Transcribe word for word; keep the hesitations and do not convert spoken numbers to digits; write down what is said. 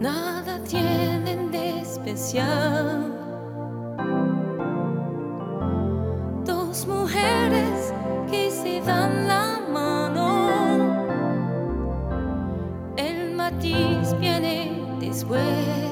nada tienen de especial. Dos mujeres que se dan la mano, el matiz viene después.